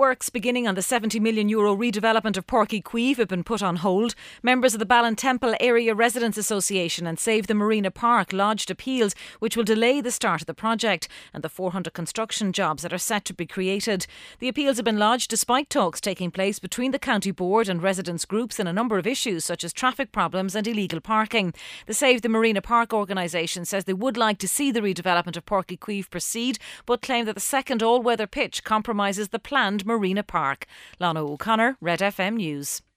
Works beginning on the €70 million redevelopment of Páirc Uí Chaoimh have been put on hold. Members of the Ballintemple Area Residents Association and Save the Marina Park lodged appeals which will delay the start of the project and the 400 construction jobs that are set to be created. The appeals have been lodged despite talks taking place between the County Board and residents groups in a number of issues such as traffic problems and illegal parking. The Save the Marina Park organisation says they would like to see the redevelopment of Páirc Uí Chaoimh proceed, but claim that the second all-weather pitch compromises the planned Marina Park. Lana O'Connor, Red FM News.